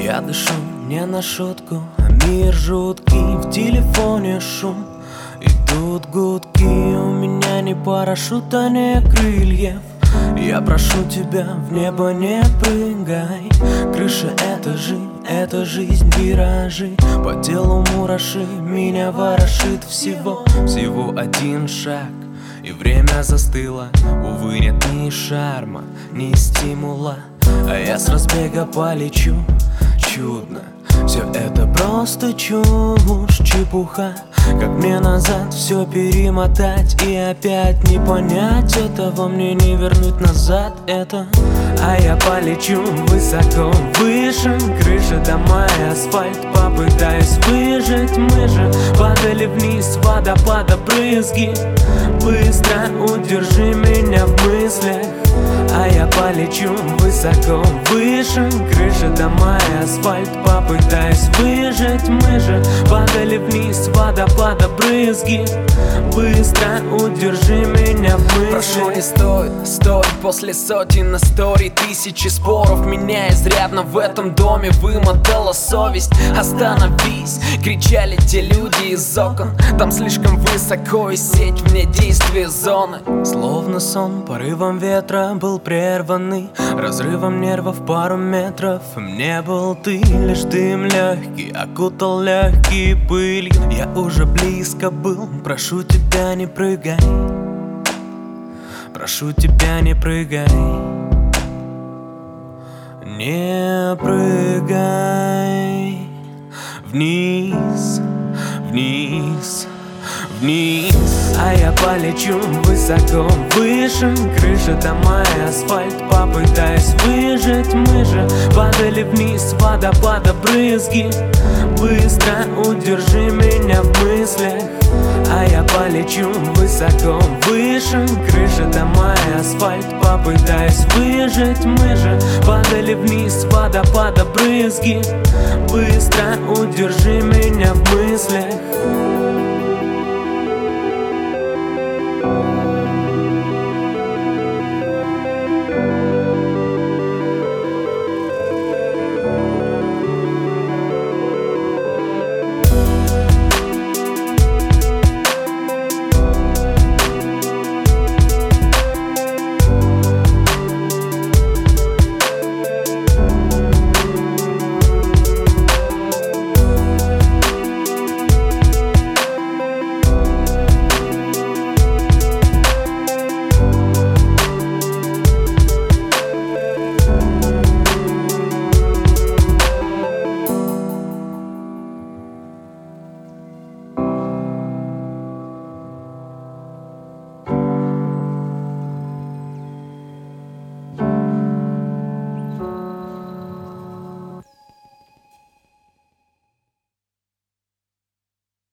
Я дышу не на шутку, а мир жуткий. В телефоне шум, идут гудки. У меня ни парашюта, ни крыльев. Я прошу тебя, в небо не прыгай. Крыша — это жизнь, виражи. По телу мураши, меня ворошит всего один шаг. И время застыло, увы, нет ни шарма, ни стимула. А я с разбега полечу, чудно. Все это просто чушь, чепуха. Как мне назад все перемотать и опять не понять этого, мне не вернуть назад это. А я полечу высоко, выше. Крыша, дома и асфальт, попытаюсь выжить. Мы же падали вниз, водопада брызги. Быстро удержи меня в мыслях. А я полечу высоко, выше. Крыша, дома и асфальт, попытаюсь выжить. Мы же падали вниз, водопада брызги. Быстро удержи меня в мыслях. Прошу, не стоит после сотен историй, тысячи споров. Меня изрядно в этом доме вымотала совесть. Остановись, кричали те люди из окон. Там слишком высоко и сеть вне действия зоны. Словно сон порывом ветра был прерванный, разрывом нервов пару метров. Мне был ты, лишь дым легкий окутал легкие пылью. Я уже близко был, прошу тебя, не прыгай. Прошу тебя, не прыгай. Не прыгай вниз, вниз, вниз. А я полечу высоко, выше. Крыша, дома и асфальт, попытаюсь выжить. Мы же падали вниз, водопада брызги. Быстро удержи меня в мыслях. А я полечу высоко, выше. Крыша, дома и асфальт, попытаюсь выжить. Мы же падали вниз, водопада брызги. Быстро удержи меня в мыслях.